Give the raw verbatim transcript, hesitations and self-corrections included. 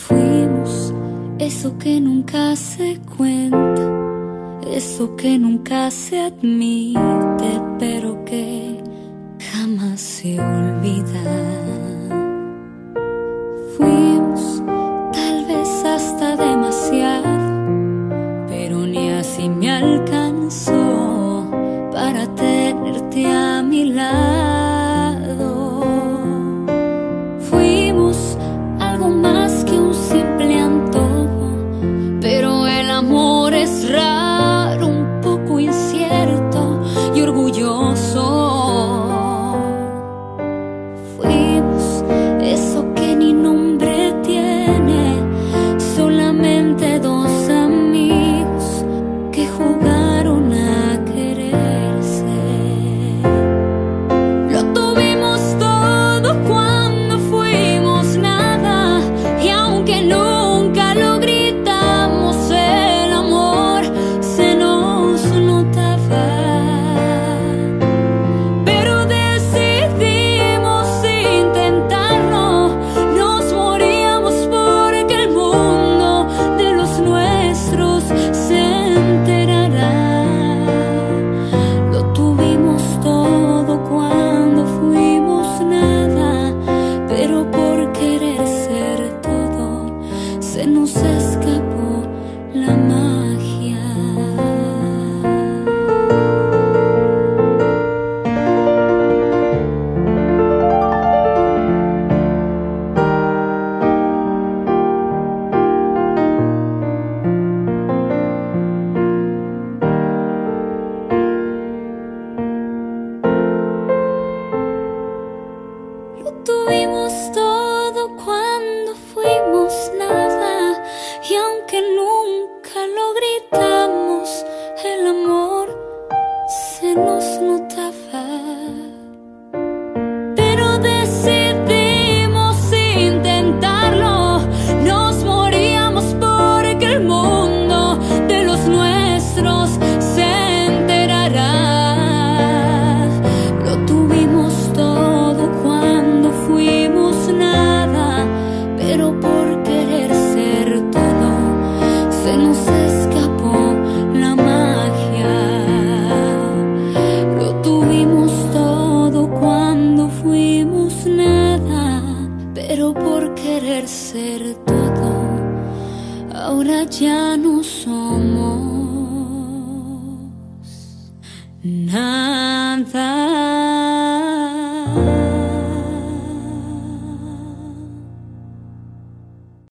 Fuimos eso que nunca se cuenta, eso que nunca se admite, pero que jamás se olvida. Fuimos tal vez hasta demasiado, pero ni así me alcanzó para tenerte a mi lado. Fuimos algo más que un simple antojo, pero el amor es raro, un poco incierto y orgulloso. Fuimos eso que ni nombre tiene, solamente dos amigos que jugaron a quererse. Lo tuvimos todo cuando fuimos nada, y aunque nunca lo gritamos, el amor se nos notaba. Pero decidimos intentarlo, nos moríamos porque el mundo de los nuestros se enterará. Lo tuvimos todo cuando fuimos nada, pero por querer ser todo se nos escapó la magia. Lo tuvimos todo cuando fuimos nada, y aunque nunca lo gritamos, el amor se nos notaba. Pero decidimos intentarlo, nos moríamos porque el mundo de los nuestros se enterará. Lo tuvimos todo cuando fuimos nada, pero por querer ser todo se nos escapó la magia. Lo tuvimos todo cuando fuimos nada, pero por querer ser todo, ahora ya no somos nada.